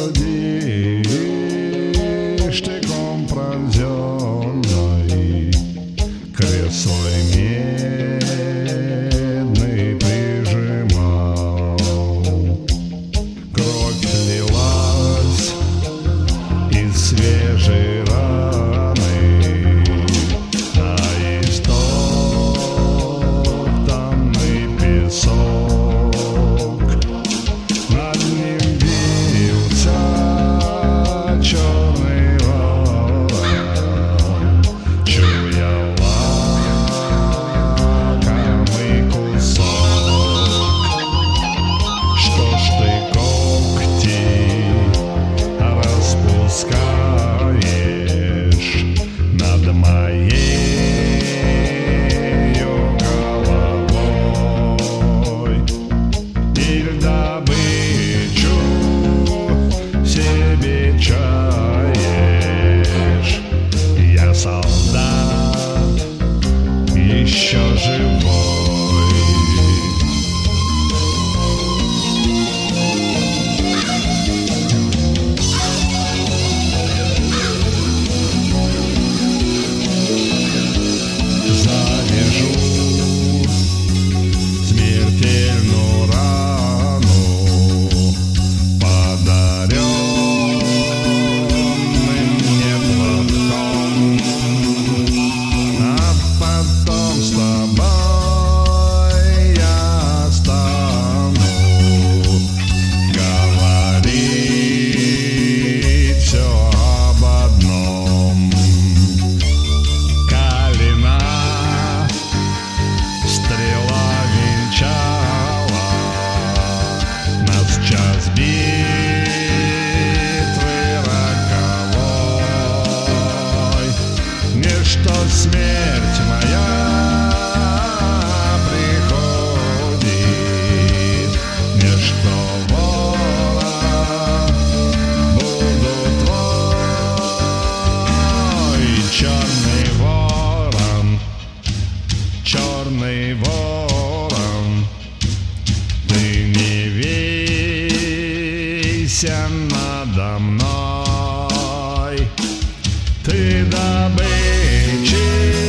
штыком пронзенной, кресло медный прижимал. Кровь лилась из свежей раны на истоптанный песок. Над ним вился черный ворон, чуя лакомый кусок. Что ж ты когти распускаешь над моею головой? Или добычу себе чаешь? Я солдат еще живой. Завяжу смертельную рану подаренным мне платком, а потом с тобой я стану говорить все об одном. Калина стрела венчала нас в час битвы роковой. Ничто смерть моя приходит, ничто ворон буду твой. Черный ворон, черный ворон, ты не вейся надо мной. Ты добычи